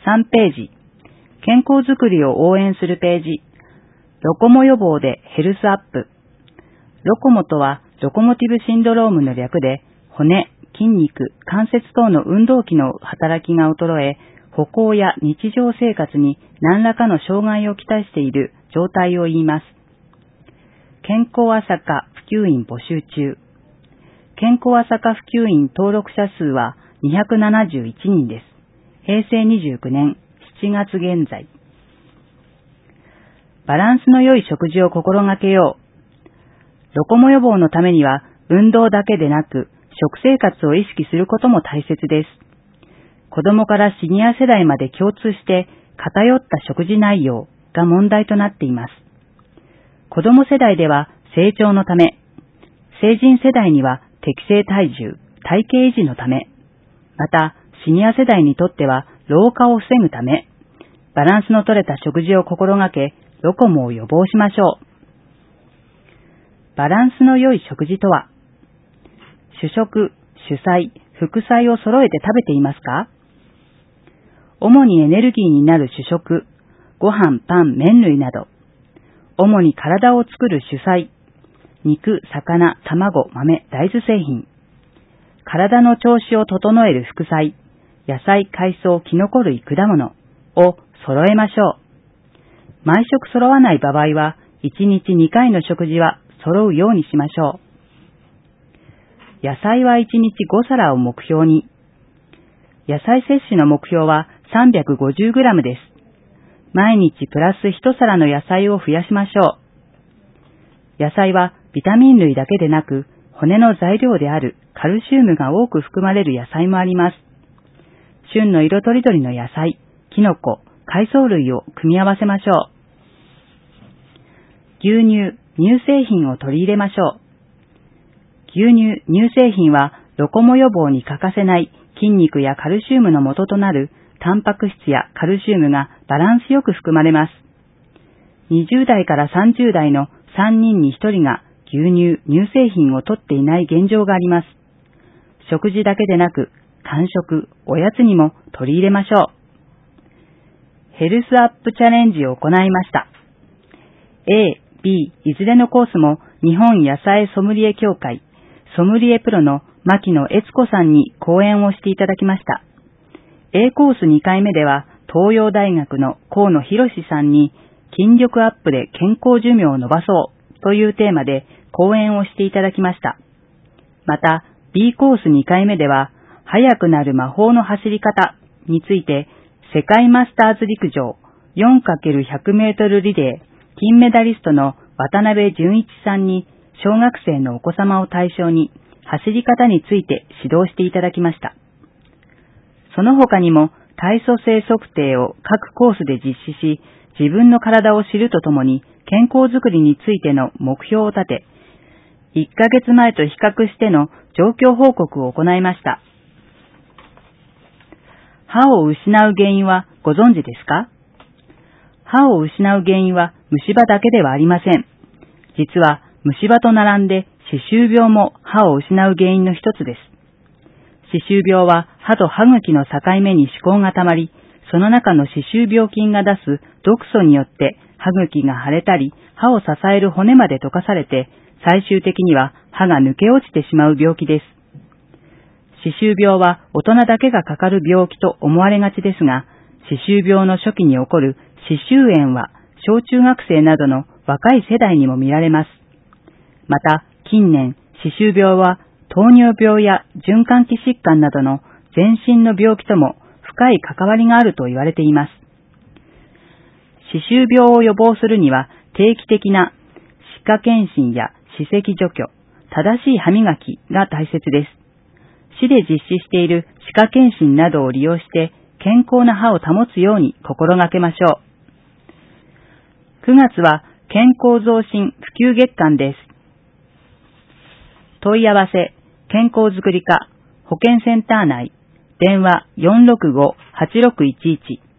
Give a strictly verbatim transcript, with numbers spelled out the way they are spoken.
さんページ、健康づくりを応援するページ、ロコモ予防でヘルスアップ。ロコモとはロコモティブシンドロームの略で、骨、筋肉、関節等の運動器の働きが衰え、歩行や日常生活に何らかの障害をきたしている状態を言います。健康朝霞普及員募集中。健康朝霞普及員登録者数はにひゃくななじゅういちにんです。へいせいにじゅうきゅうねんしちがつ現在。バランスの良い食事を心がけよう。ロコモ予防のためには運動だけでなく食生活を意識することも大切です。子供からシニア世代まで共通して偏った食事内容が問題となっています。子供世代では成長のため、成人世代には適正体重、体型維持のため、またシニア世代にとっては老化を防ぐため、バランスの取れた食事を心がけ、ロコモを予防しましょう。バランスの良い食事とは、主食、主菜、副菜を揃えて食べていますか？主にエネルギーになる主食、ご飯、パン、麺類など、主に体を作る主菜、肉、魚、卵、豆、大豆製品、体の調子を整える副菜、野菜、海藻、キノコ類、果物を揃えましょう。毎食揃わない場合は、いちにちにかいの食事は揃うようにしましょう。野菜はいちにちごさらを目標に。野菜摂取の目標は さんびゃくごじゅうグラム です。毎日プラスいちさらの野菜を増やしましょう。野菜はビタミン類だけでなく、骨の材料であるカルシウムが多く含まれる野菜もあります。旬の色とりどりの野菜、キノコ、海藻類を組み合わせましょう。牛乳、乳製品を取り入れましょう。牛乳、乳製品はロコモ予防に欠かせない筋肉やカルシウムの元となるタンパク質やカルシウムがバランスよく含まれます。にじゅうだいからさんじゅうだいのさんにんにひとりが牛乳、乳製品を取っていない現状があります。食事だけでなく、間食、おやつにも取り入れましょう。ヘルスアップチャレンジを行いました。A、B、いずれのコースも日本野菜ソムリエ協会、ソムリエプロの牧野悦子さんに講演をしていただきました。A コースにかいめでは、東洋大学の河野博さんに筋力アップで健康寿命を伸ばそうというテーマで講演をしていただきました。また、B コースにかいめでは、速くなる魔法の走り方について、世界マスターズ陸上 よんかけるひゃくメートル リレー金メダリストの渡辺淳一さんに小学生のお子様を対象に走り方について指導していただきました。その他にも体組成測定を各コースで実施し、自分の体を知るとともに健康づくりについての目標を立て、いっかげつまえと比較しての状況報告を行いました。歯を失う原因はご存知ですか？歯を失う原因は虫歯だけではありません。実は虫歯と並んで歯周病も歯を失う原因の一つです。歯周病は歯と歯茎の境目に歯垢がたまり、その中の歯周病菌が出す毒素によって歯茎が腫れたり、歯を支える骨まで溶かされて、最終的には歯が抜け落ちてしまう病気です。歯周病は大人だけがかかる病気と思われがちですが、歯周病の初期に起こる歯周炎は小中学生などの若い世代にも見られます。また、近年、歯周病は糖尿病や循環器疾患などの全身の病気とも深い関わりがあると言われています。歯周病を予防するには定期的な歯科検診や歯石除去、正しい歯磨きが大切です。市で実施している歯科検診などを利用して健康な歯を保つように心がけましょう。くがつは健康増進普及月間です。問い合わせ、健康づくり課、保健センター内、電話 よんろくご はちろくいちいち